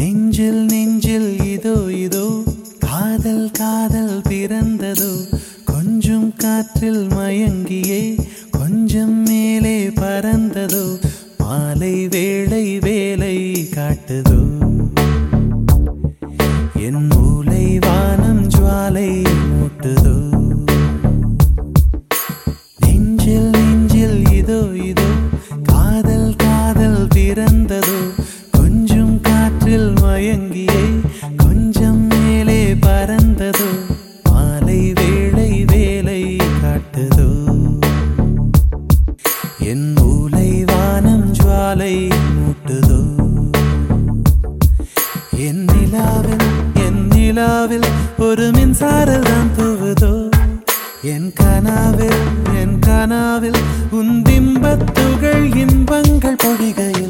நெஞ்சில் நெஞ்சில் இதோ இதோ காதல் காதல் பிறந்ததோ கொஞ்சம் காற்றில் மயங்கியே கொஞ்சம் மேலே பறந்ததோ மாலை வேளை வேலை காட்டுதோ என் மூளை வானம் ஜுவாலை மூட்டுதோ நெஞ்சில் நெஞ்சில் இதோ இதோ காதல் காதல் பிறந்ததோ கொஞ்சம் காற்றில் மயங்கியே கொஞ்சம் மேலே பறந்ததோ மாலை வேளை வேலை காட்டுதோ என் மூளை வானம் ஜுவாலை மூட்டுதோ என் நிலாவில் ஒரு மின்சாரம் தான் தூவுதோ என் கனாவில் உன் பிம்பத்துகள் இன்பங்கள் பொழிகையில்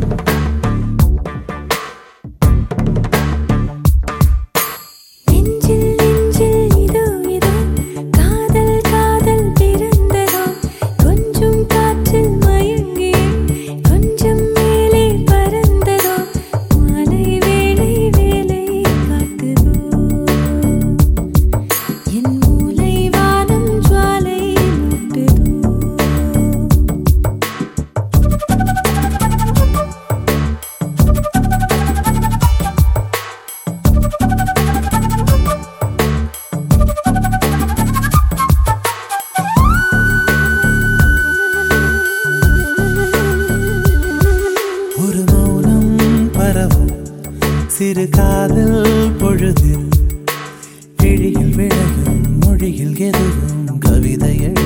சிறு காதல் பொழுதில் விழியில் விளையும் மொழியில் எதுவும் கவிதையள்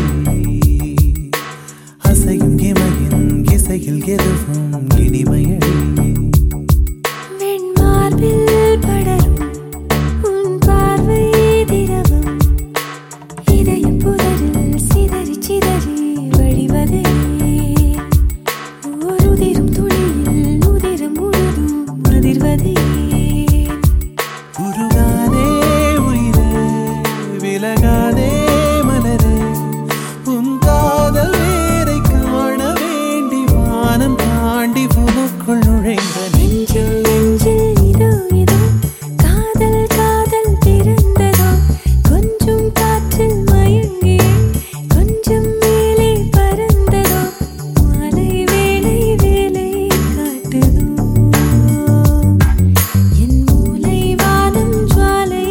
அசையும் இமையின் இசையில் எதுவும் இனிமையள் விலகாதே மலரே உன் காதல் வேரை காண வேண்டி வானம் தாண்டி புனுக்குள் நுழைந்த நெஞ்சில் நெஞ்சில் இதோ இதோ காதல் காதல் பிறந்ததோ கொஞ்சம் காற்றில் மயங்கி கொஞ்சம் மேலே பறந்ததோ மாலை வேளை வேலை காட்டுதோ என் மூளை வானம் ஜுவாலை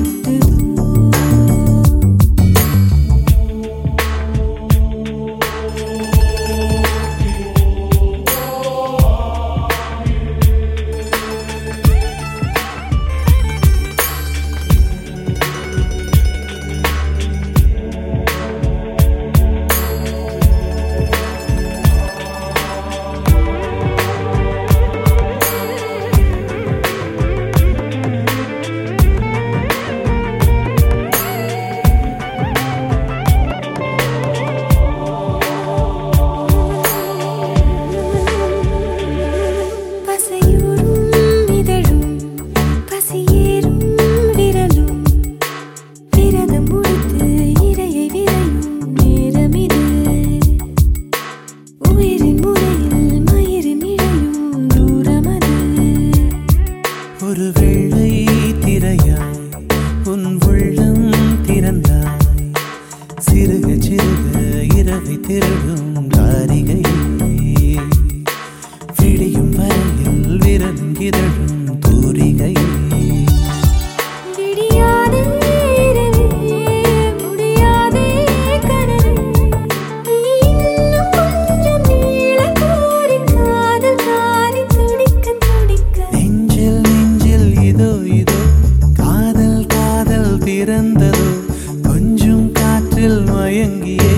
ஒரு வெள்ளை திரையாய் உன் உள்ளம் திறந்தாய் சிறுக சிறுக இரவை திருடும் காரிகை விடியும் வரையில் விரலும் இதழும் தூரிகை பிறந்ததோ கொஞ்சம் காற்றில் மயங்கிய